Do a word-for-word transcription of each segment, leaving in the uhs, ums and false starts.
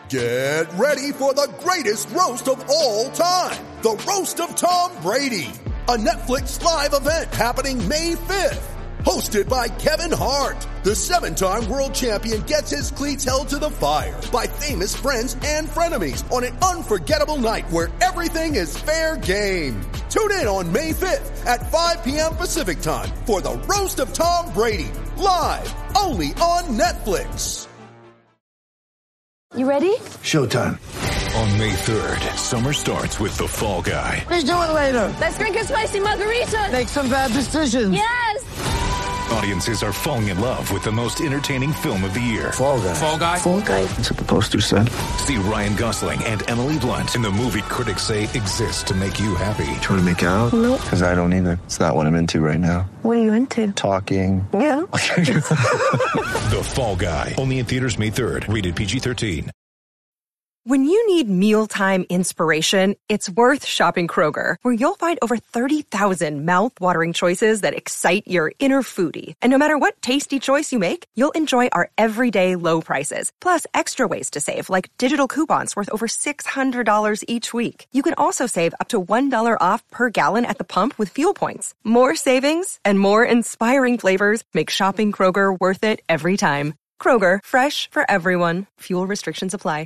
Get ready for the greatest roast of all time. The Roast of Tom Brady. A Netflix live event happening May fifth. Hosted by Kevin Hart. The seven-time world champion gets his cleats held to the fire by famous friends and frenemies on an unforgettable night where everything is fair game. Tune in on May fifth at five p.m. Pacific time for the Roast of Tom Brady. Live only on Netflix. You ready? Showtime. On May third, summer starts with The Fall Guy. Let's do it later. Let's drink a spicy margarita. Make some bad decisions. Yes. Audiences are falling in love with the most entertaining film of the year. Fall Guy. Fall Guy. Fall Guy. That's what the poster said. See Ryan Gosling and Emily Blunt in the movie critics say exists to make you happy. Trying to make it out? Nope. Because I don't either. It's not what I'm into right now. What are you into? Talking. Yeah. The Fall Guy. Only in theaters May third. Rated P G thirteen. When you need mealtime inspiration, it's worth shopping Kroger, where you'll find over thirty thousand mouth-watering choices that excite your inner foodie. And no matter what tasty choice you make, you'll enjoy our everyday low prices, plus extra ways to save, like digital coupons worth over six hundred dollars each week. You can also save up to one dollar off per gallon at the pump with fuel points. More savings and more inspiring flavors make shopping Kroger worth it every time. Kroger, fresh for everyone. Fuel restrictions apply.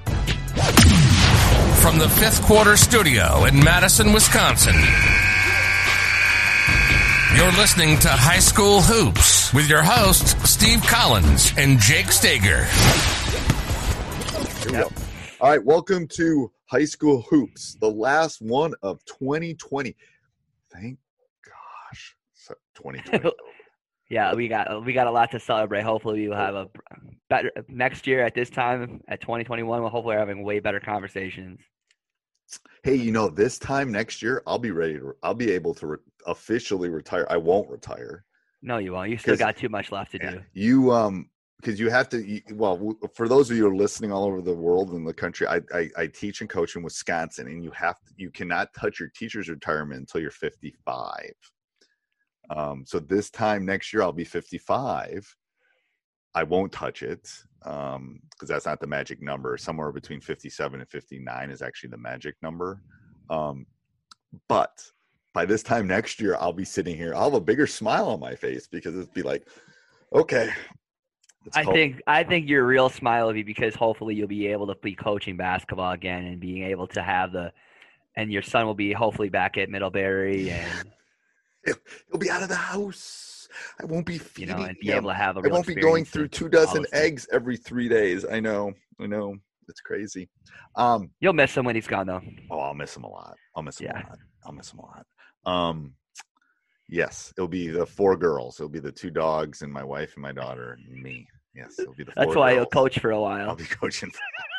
From the Fifth Quarter Studio in Madison, Wisconsin, you're listening to High School Hoops with your hosts, Steve Collins and Jake Stager. Here we go. All right, welcome to High School Hoops, the last one of twenty twenty. Thank gosh, so twenty twenty. Yeah, we got we got a lot to celebrate. Hopefully, we'll have a better next year at this time at twenty twenty-one. We'll hopefully we're having way better conversations. Hey, you know, this time next year, I'll be ready to. I'll be able to re- officially retire. I won't retire. No, you won't. You still got too much left to yeah, do. You um, because you have to. You, well, for those of you who are listening all over the world and the country, I, I I teach and coach in Wisconsin, and you have to. You cannot touch your teacher's retirement until you're fifty-five. Um, so this time next year, I'll be fifty-five. I won't touch it um, because that's not the magic number. Somewhere between fifty-seven and fifty-nine is actually the magic number. Um, but by this time next year, I'll be sitting here. I'll have a bigger smile on my face because it'll be like, okay. I think I think your real smile will be because hopefully you'll be able to be coaching basketball again and being able to have the, and your son will be hopefully back at Middlebury and. He'll be out of the house. I won't be feeding you know, and be him. able to have a I won't be going through two dozen eggs every three days. I know. I know. It's crazy. Um, You'll miss him when he's gone, though. Oh, I'll miss him a lot. I'll miss him yeah. a lot. I'll miss him a lot. Um, yes, it'll be the four girls. It'll be the two dogs and my wife and my daughter and me. Yes, it'll be the four That's why girls. you'll coach for a while. I'll be coaching.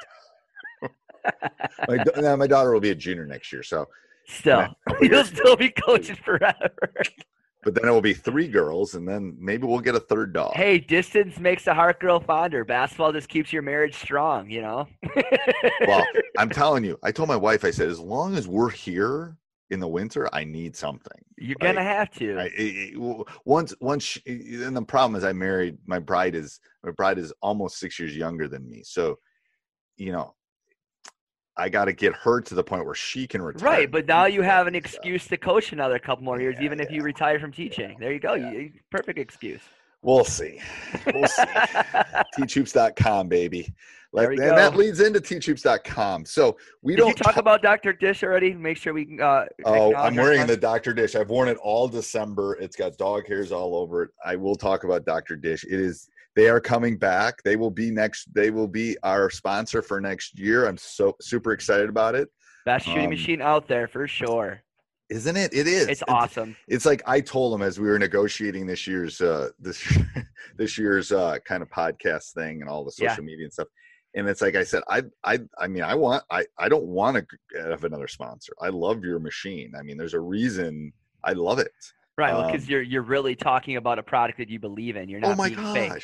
my, now, my daughter will be a junior next year, so. Still, you'll still be coaching forever. But then it will be three girls, and then maybe we'll get a third dog. Hey, distance makes a heart grow fonder. Basketball just keeps your marriage strong, you know? Well, I'm telling you, I told my wife, I said, as long as we're here in the winter, I need something. You're right? going to have to. I, it, it, once, once, she, and the problem is I married, my bride is, my bride is almost six years younger than me. So, you know, I got to get her to the point where she can retire. Right, but now you have an excuse to coach another couple more years, yeah, even yeah. if you retire from teaching. There you go. Yeah. You, perfect excuse. We'll see. We'll see. teach hoops dot com, baby. Like, and go. that leads into teach hoops dot com. So we Did don't you talk ta- about Doctor Dish already? Make sure we can. Uh, oh, I'm wearing the Doctor Dish. I've worn it all December. It's got dog hairs all over it. I will talk about Doctor Dish. It is. They are coming back. They will be next. They will be our sponsor for next year. I'm so super excited about it. Best shooting um, machine out there for sure. Isn't it? It is. It's awesome. It's, it's like I told them as we were negotiating this year's uh, this this year's uh, kind of podcast thing and all the social yeah. media and stuff. And it's like I said, I I I mean, I want I I don't want to have another sponsor. I love your machine. I mean, there's a reason I love it. Right, well, um, because you're you're really talking about a product that you believe in. You're not oh my being gosh. fake.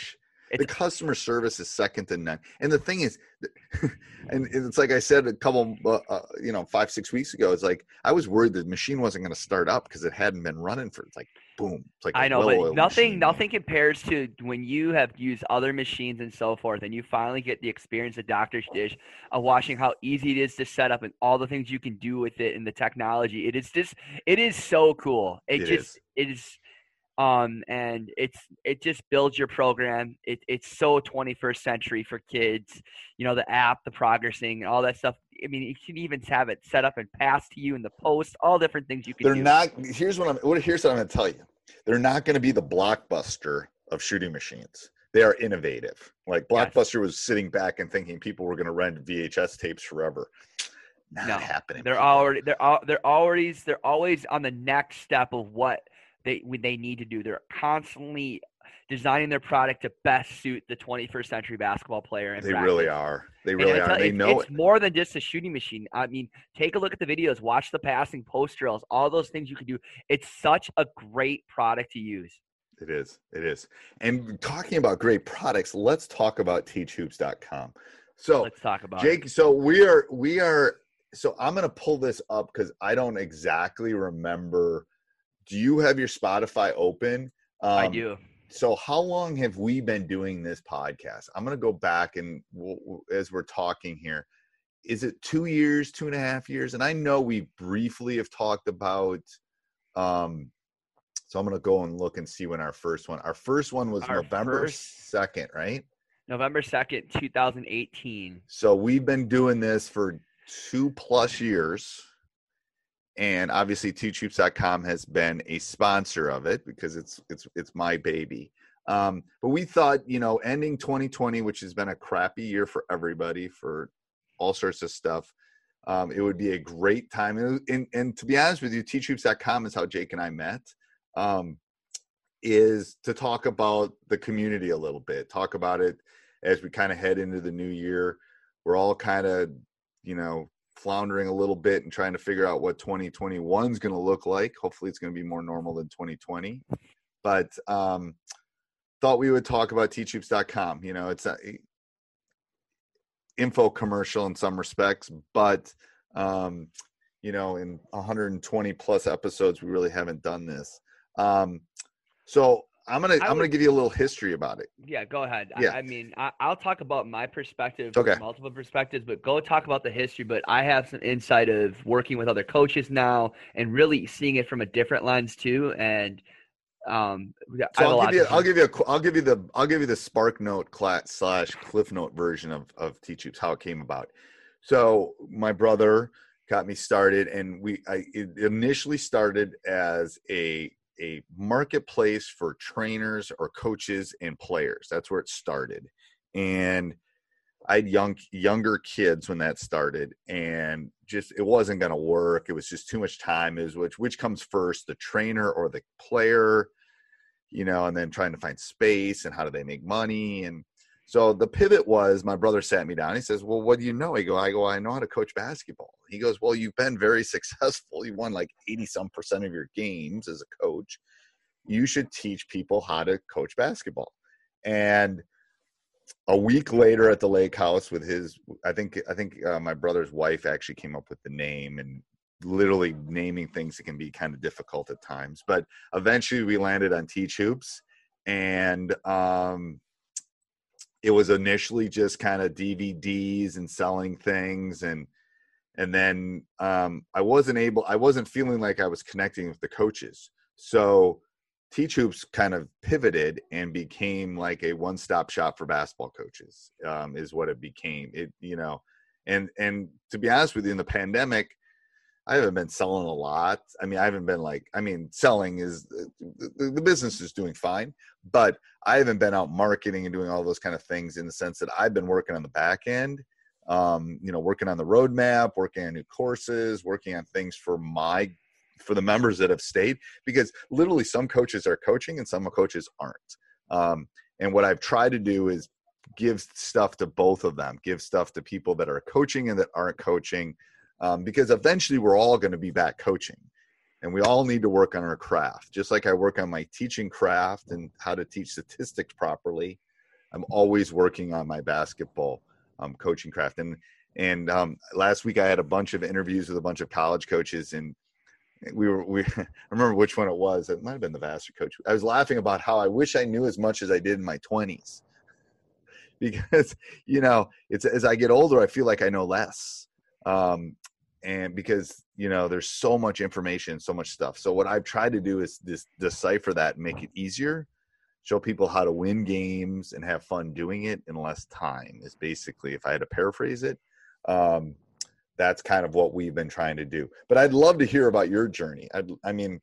the customer service is second to none. And the thing is, and it's like I said a couple, uh, uh, you know, five, six weeks ago, it's like I was worried the machine wasn't going to start up because it hadn't been running for, it's like, boom. It's like I know, well but nothing, machine. nothing compares to when you have used other machines and so forth, and you finally get the experience of Doctor's Dish of watching how easy it is to set up and all the things you can do with it and the technology. It is just, it is so cool. It, It just, is. it is. Um, and it's, it just builds your program. It, it's so twenty-first century for kids, you know, the app, the progressing, all that stuff. I mean, you can even have it set up and pass to you in the post, all different things you can They're do. not, here's what I'm, what, here's what I'm going to tell you. They're not going to be the Blockbuster of shooting machines. They are innovative. Like Blockbuster Yes. was sitting back and thinking people were going to rent V H S tapes forever. Not No, happening. They're people. already, they're, al- they're always, they're always on the next step of what they, what they need to do. They're constantly designing their product to best suit the twenty-first century basketball player. And They really are. They And really it's, are. They it's, know it's it. more than just a shooting machine. I mean, take a look at the videos, watch the passing, post drills, all those things you can do. It's such a great product to use. It is. It is. And talking about great products, let's talk about teach hoops dot com. So Let's talk about Jake, it. so we are, we are, so I'm going to pull this up because I don't exactly remember. Do you have your Spotify open? Um, I do. So how long have we been doing this podcast? I'm going to go back and we'll, we'll- as we're talking here, is it two years, two and a half years? And I know we briefly have talked about, um, so I'm going to go and look and see when our first one, our first one was Our November first- second, right? November second, two thousand eighteen. So we've been doing this for two plus years. And obviously teach hoops dot com has been a sponsor of it because it's, it's, it's my baby. Um, but we thought, you know, ending twenty twenty, which has been a crappy year for everybody for all sorts of stuff. Um, it would be a great time. And, and, and to be honest with you, teach hoops dot com is how Jake and I met, um, is to talk about the community a little bit, talk about it as we kind of head into the new year. We're all kind of, you know, floundering a little bit and trying to figure out what twenty twenty-one is going to look like. Hopefully it's going to be more normal than twenty twenty, but um, thought we would talk about teach hoops dot com. You know, it's a info commercial in some respects, but um, you know, in one hundred twenty plus episodes, we really haven't done this. Um, so I'm going to, I'm would- going to give you a little history about it. Yeah, go ahead. Yeah. I, I mean, I, I'll talk about my perspective, Okay. multiple perspectives, but go talk about the history. But I have some insight of working with other coaches now and really seeing it from a different lens too. And um, I have a So I'll lot give you, to- I'll give you a, I'll give you the, I'll give you the Spark Note class slash Cliff Note version of of Teach Hoops, how it came about. So my brother got me started, and we, I it initially started as a a marketplace for trainers or coaches and players. That's where it started, and I had young younger kids when that started, and just it wasn't going to work. It was just too much time. Is which which comes first, the trainer or the player? You know, and then trying to find space and how do they make money. And so the pivot was my brother sat me down. He says, well, what do you know? I go, I go, I know how to coach basketball. He goes, well, you've been very successful. You won like eighty some percent of your games as a coach. You should teach people how to coach basketball. And a week later at the lake house with his, I think, I think uh, my brother's wife actually came up with the name, and literally naming things that can be kind of difficult at times, but eventually we landed on Teach Hoops, and um, it was initially just kind of D V Ds and selling things. And, and then um, I wasn't able, I wasn't feeling like I was connecting with the coaches. So Teach Hoops kind of pivoted and became like a one-stop shop for basketball coaches, um, is what it became. It, you know, and, and to be honest with you, in the pandemic, I haven't been selling a lot. I mean, I haven't been like, I mean, selling is, the, the business is doing fine, but I haven't been out marketing and doing all those kind of things, in the sense that I've been working on the back end, um, you know, working on the roadmap, working on new courses, working on things for my, for the members that have stayed, because literally some coaches are coaching and some coaches aren't. Um, and what I've tried to do is give stuff to both of them, give stuff to people that are coaching and that aren't coaching. Um, because eventually we're all going to be back coaching, and we all need to work on our craft. Just like I work on my teaching craft and how to teach statistics properly, I'm always working on my basketball um, coaching craft. And and um, last week I had a bunch of interviews with a bunch of college coaches, and we were we I remember which one it was. It might have been the Vassar coach. I was laughing about how I wish I knew as much as I did in my twenties, because you know, it's as I get older, I feel like I know less. Um, and because you know, there's so much information, so much stuff. So what I've tried to do is this decipher that and make it easier, show people how to win games and have fun doing it in less time. Is basically, if I had to paraphrase it. Um, That's kind of what we've been trying to do. But I'd love to hear about your journey. I'd, I mean,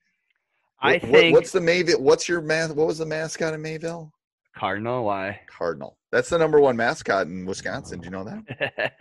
I what, think what's the Mayville? What's your math? What was the mascot in Mayville? Cardinal. Why? Cardinal. That's the number one mascot in Wisconsin. Do you know that?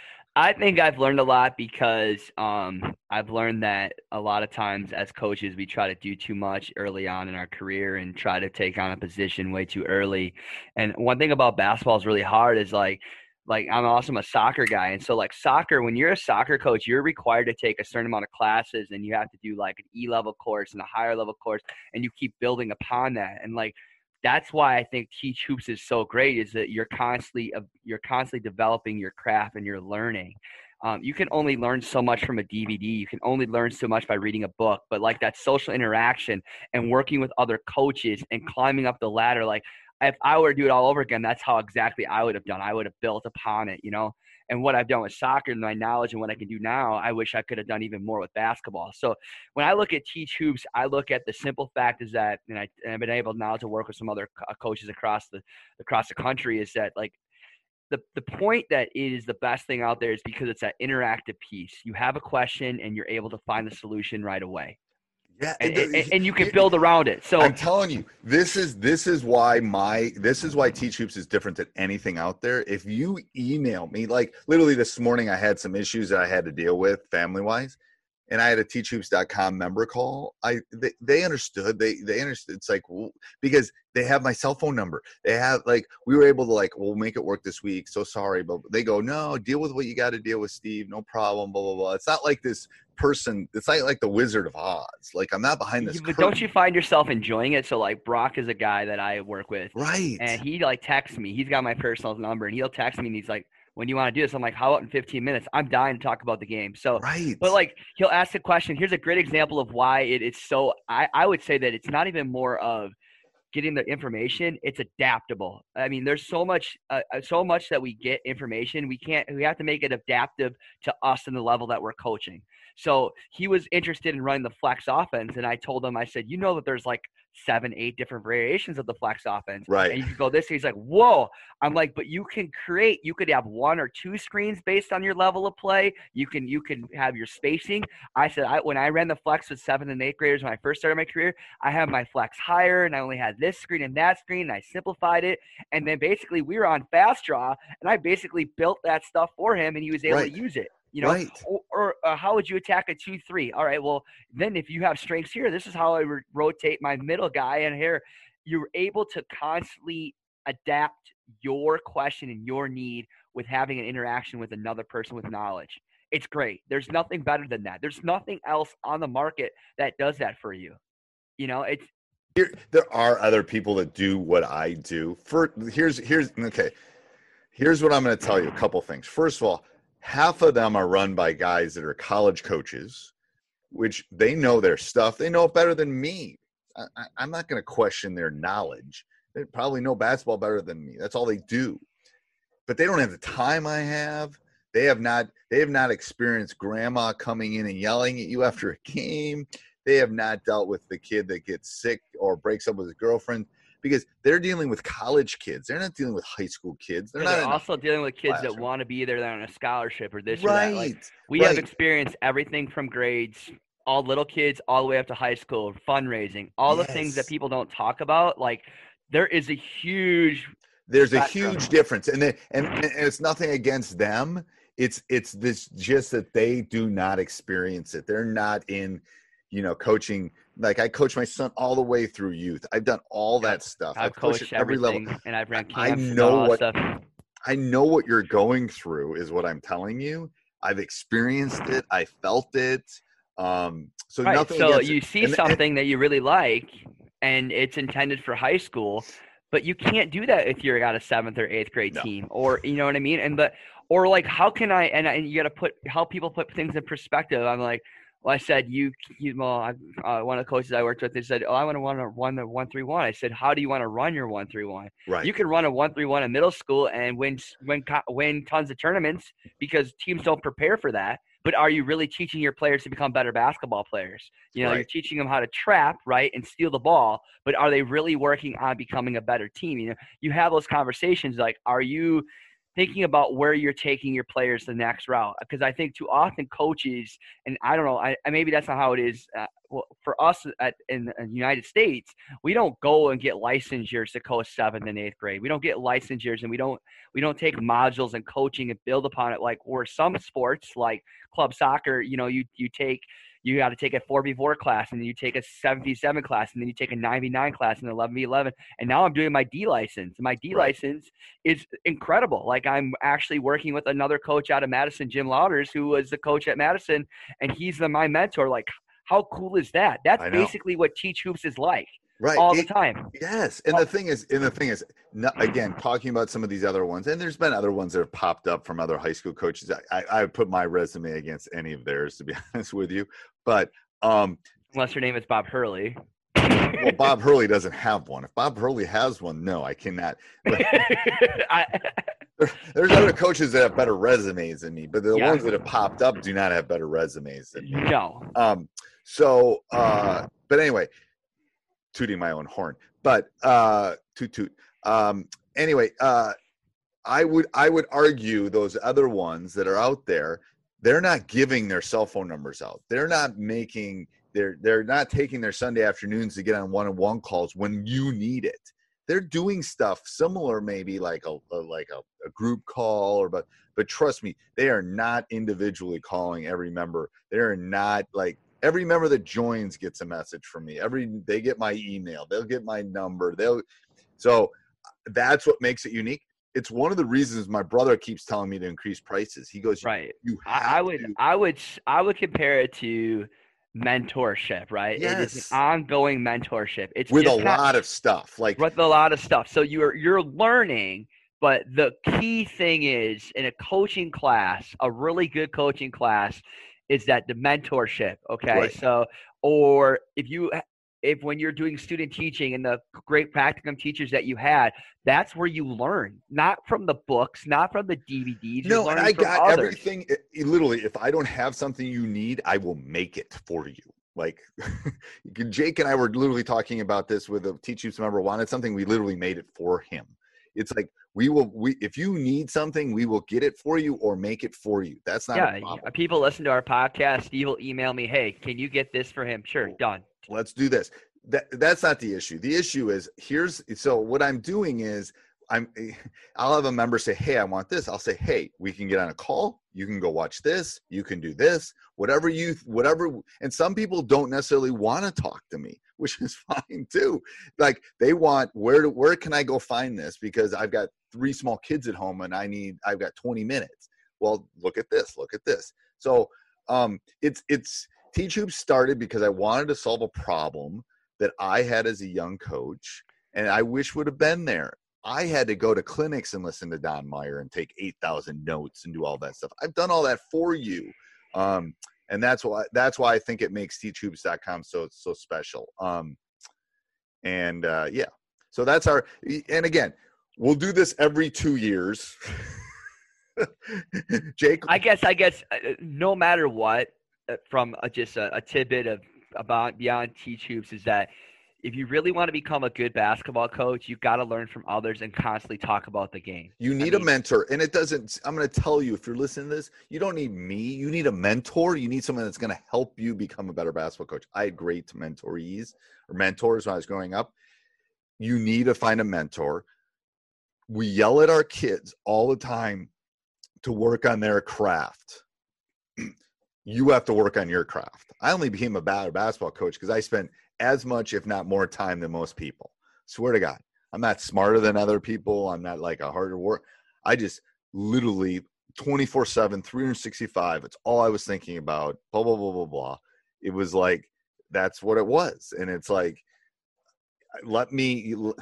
I think I've learned a lot because um, I've learned that a lot of times as coaches, we try to do too much early on in our career and try to take on a position way too early. And one thing about basketball is really hard is like, Like I'm also a soccer guy. And so like soccer, when you're a soccer coach, you're required to take a certain amount of classes, and you have to do like an E level course and a higher level course, and you keep building upon that. And like, that's why I think Teach Hoops is so great, is that you're constantly, you're constantly developing your craft and you're learning. Um, you can only learn so much from a D V D. You can only learn so much by reading a book, but like that social interaction and working with other coaches and climbing up the ladder, like, if I were to do it all over again, that's how exactly I would have done. I would have built upon it, you know, and what I've done with soccer and my knowledge and what I can do now, I wish I could have done even more with basketball. So when I look at Teach Hoops, I look at the simple fact is that, and, I, and I've been able now to work with some other co- coaches across the, across the country, is that like the, the point that it is the best thing out there is because it's that interactive piece. You have a question and you're able to find the solution right away. Yeah, and, and, and you can build around it. So I'm telling you, this is this is why my this is why Teach Hoops is different than anything out there. If you email me, like literally this morning, I had some issues that I had to deal with family wise, and I had a teach hoops dot com member call. I they, they understood. They they understood. It's like, well, because they have my cell phone number. They have like we were able to like, we'll make it work this week. So sorry, but they go, no, deal with what you got to deal with, Steve. No problem. Blah blah blah. It's not like this person. It's not like the Wizard of Oz. Like I'm not behind this. But don't you find yourself enjoying it? So like Brock is a guy that I work with, right? And he like texts me. He's got my personal number, and he'll text me, and he's like, when you want to do this, I'm like, how about in fifteen minutes? I'm dying to talk about the game. So, right. But like, he'll ask a question. Here's a great example of why it, it's so, I, I would say that it's not even more of getting the information. It's adaptable. I mean, there's so much, uh, so much that we get information. We can't, we have to make it adaptive to us and the level that we're coaching. So he was interested in running the flex offense. And I told him, I said, you know that there's like seven, eight different variations of the flex offense. Right. And you can go this. He's like, whoa. I'm like, but you can create, you could have one or two screens based on your level of play. You can, you can have your spacing. I said, I, when I ran the flex with seventh and eighth graders, when I first started my career, I had my flex higher and I only had this screen and that screen. And I simplified it. And then basically we were on fast draw and I basically built that stuff for him and he was able right. to use it. You know, right. or, or uh, how would you attack a two three? All right, well, then if you have strengths here, this is how I would rotate my middle guy. And here, you're able to constantly adapt your question and your need with having an interaction with another person with knowledge. It's great. There's nothing better than that. There's nothing else on the market that does that for you. You know, it's Here, there are other people that do what I do. For here's here's okay. Here's what I'm going to tell you. A couple things. First of all, half of them are run by guys that are college coaches, which they know their stuff. They know it better than me. I, I, I'm not going to question their knowledge. They probably know basketball better than me. That's all they do. But they don't have the time I have. They have not. They have not experienced grandma coming in and yelling at you after a game. They have not dealt with the kid that gets sick or breaks up with his girlfriend. Because they're dealing with college kids. They're not dealing with high school kids. They're, they're not also dealing with kids classroom. that want to be there, they're on a scholarship or this right. or that. Like, we right. have experienced everything from grades, all little kids, all the way up to high school, fundraising, all yes. the things that people don't talk about. Like, there is a huge There's spectrum. a huge difference. And, they, and, and it's nothing against them. It's it's this just that they do not experience it. They're not in, you know, coaching. Like I coach my son all the way through youth. I've done all that stuff. I've, I've coached every level, and I've ran camps. I know and all what that stuff. I know what you're going through is what I'm telling you. I've experienced it. I felt it. Um, so right. nothing. So against you it. see and, something and, that you really like, and it's intended for high school. but you can't do that if you're got a seventh or eighth grade No. team, or you know what I mean. And but or like, how can I? And, I, and you got to put help people put things in perspective. I'm like, well, I said you, you well, I, uh, one of the coaches I worked with, they said, oh, I want to run a one the one three one. I said, how do you want to run your one three one? Right. You can run a one three one in middle school and win win win tons of tournaments because teams don't prepare for that. But are you really teaching your players to become better basketball players? You know, Right. you're teaching them how to trap, right, and steal the ball, but are they really working on becoming a better team? You know, you have those conversations like, are you thinking about where you're taking your players the next route? Because I think too often coaches, and I don't know, I, I maybe that's not how it is. Uh, well, for us at, in, in the United States, we don't go and get licensures to coach seventh and eighth grade. We don't get licensures, and we don't we don't take modules and coaching and build upon it like where some sports like club soccer, you know, you you take. You got to take a four v four class, and then you take a seven v seven class, and then you take a nine v nine class, and eleven v eleven. And now I'm doing my D license. My D Right. license is incredible. Like, I'm actually working with another coach out of Madison, Jim Lauders, who was the coach at Madison, and he's the, my mentor. Like, how cool is that? That's I know. basically what Teach Hoops is like Right. all the It- time. Yes, and the thing is, and the thing is, no, again, talking about some of these other ones, and there's been other ones that have popped up from other high school coaches. I, I, I would put my resume against any of theirs, to be honest with you. But um, Unless your name is Bob Hurley. well, Bob Hurley doesn't have one. If Bob Hurley has one, no, I cannot. But I, there, there's other coaches that have better resumes than me, but the Yeah. ones that have popped up do not have better resumes than me. no. Um, so, uh, but anyway, tooting my own horn, but uh, toot toot. Um, anyway, uh, I would I would argue those other ones that are out there, they're not giving their cell phone numbers out. They're not making they're they're not taking their Sunday afternoons to get on one-on-one calls when you need it. They're doing stuff similar, maybe like a, a like a, a group call, or but but trust me, they are not individually calling every member. They are not like every member that joins gets a message from me. Every they get my email, they'll get my number. They'll so that's what makes it unique. It's one of the reasons my brother keeps telling me to increase prices. He goes, Right. You I, have I would to. I would I would compare it to mentorship, right? It is Yes. an ongoing mentorship. It's with a just not- lot of stuff. Like with a lot of stuff. So you're you're learning, but the key thing is in a coaching class, a really good coaching class, is that the mentorship. Okay, Right. so or if you if when you're doing student teaching and the great practicum teachers that you had, that's where you learn, not from the books, not from the D V Ds. You're no, and learning I from got others. everything. It- it literally, if I don't have something you need, I will make it for you. Like Jake and I were literally talking about this with a Teach Hoops member wanted something. We literally made it for him. It's like we will. We if you need something, we will get it for you or make it for you. That's not Yeah, a problem. people listen to our podcast. Steve will email me, "Hey, can you get this for him?" Sure, done. Let's do this. That that's not the issue. The issue is here's so what I'm doing is I'm I'll have a member say, "Hey, I want this." I'll say, "Hey, we can get on a call. You can go watch this. You can do this. Whatever you whatever." And some people don't necessarily want to talk to me, which is fine too. Like they want where to, where can I go find this because I've got three small kids at home and I need I've got twenty minutes. Well, look at this. Look at this. So um, it's it's Teach Hoops started because I wanted to solve a problem that I had as a young coach, and I wish would have been there. I had to go to clinics and listen to Don Meyer and take eight thousand notes and do all that stuff. I've done all that for you. Um, and that's why, that's why I think it makes teach hoops dot com so, so special. Um, and uh, yeah, so that's our, and again, we'll do this every two years. Jake, I guess, I guess, uh, no matter what, uh, from a, just a, a tidbit of about beyond Teach Hoops is that if you really want to become a good basketball coach, you've got to learn from others and constantly talk about the game. you need I mean, a mentor, and it doesn't, I'm going to tell you, if you're listening to this, you don't need me. You need a mentor. You need someone that's going to help you become a better basketball coach. I had great mentorees or mentors when I was growing up. You need to find a mentor. We yell at our kids all the time to work on their craft. You have to work on your craft. I only became a better basketball coach because I spent as much, if not more time than most people. Swear to God. I'm not smarter than other people. I'm not like a harder work. I just literally twenty-four seven, three hundred sixty-five. It's all I was thinking about, blah, blah, blah, blah, blah. It was like, that's what it was. And it's like, let me,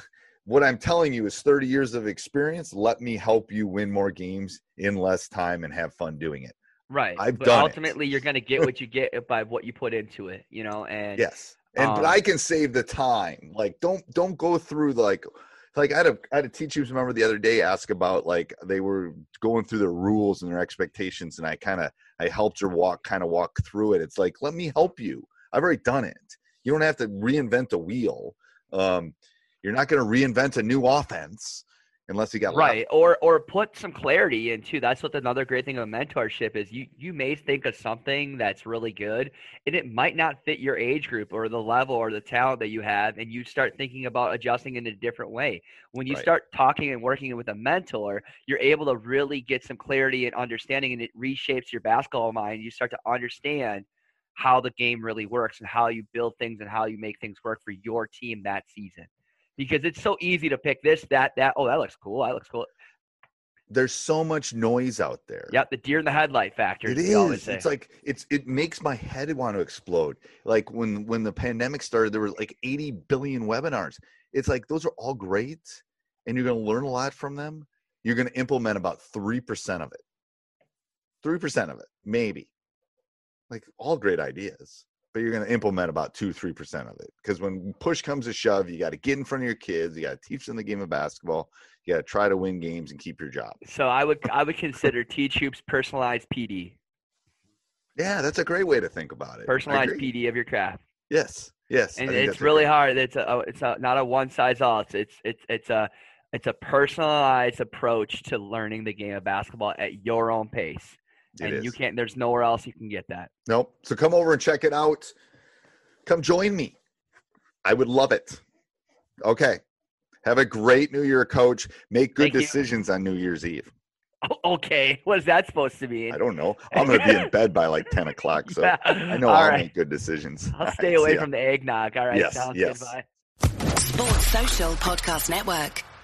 what I'm telling you is thirty years of experience. Let me help you win more games in less time and have fun doing it. Right. I've but done ultimately it. you're going to get what you get by what you put into it, you know, and yes. And, um, but I can save the time. Like, don't, don't go through the, like, like I had a, I had a teacher member the other day ask about, like, they were going through their rules and their expectations. And I kind of, I helped her walk, kind of walk through it. It's like, let me help you. I've already done it. You don't have to reinvent the wheel. Um, you're not going to reinvent a new offense unless you got right. Or, or put some clarity into, that's what another great thing of mentorship is. You, you may think of something that's really good and it might not fit your age group or the level or the talent that you have. And you start thinking about adjusting in a different way. When you Right. start talking and working with a mentor, you're able to really get some clarity and understanding, and it reshapes your basketball mind. You start to understand how the game really works and how you build things and how you make things work for your team that season. Because it's so easy to pick this, that, that. Oh, that looks cool. That looks cool. There's so much noise out there. Yep, the deer in the headlight factor. It is. It's like it's it makes my head want to explode. Like when when the pandemic started, there were like eighty billion webinars. It's like those are all great, and you're going to learn a lot from them. You're going to implement about three percent of it. Three percent of it, maybe. Like all great ideas. But you're going to implement about two, three percent of it. Because when push comes to shove, you got to get in front of your kids. You got to teach them the game of basketball. You got to try to win games and keep your job. So I would I would consider Teach Hoops personalized P D. Yeah, that's a great way to think about it. Personalized P D of your craft. Yes, yes. And it's really hard. It's a it's a, not a one size all. It's it's it's it's a it's a personalized approach to learning the game of basketball at your own pace. It and is. you can't. There's nowhere else you can get that. Nope. So come over and check it out. Come join me. I would love it. Okay. Have a great New Year, Coach. Make good Thank you. decisions on New Year's Eve. Oh, okay. What's that supposed to mean? I don't know. I'm going to be in bed by like ten o'clock, so I know All I'll right. make good decisions. I'll All stay right, away see ya. from the eggnog. All right. Yes, Sounds yes. good. Bye. Sports Social Podcast Network.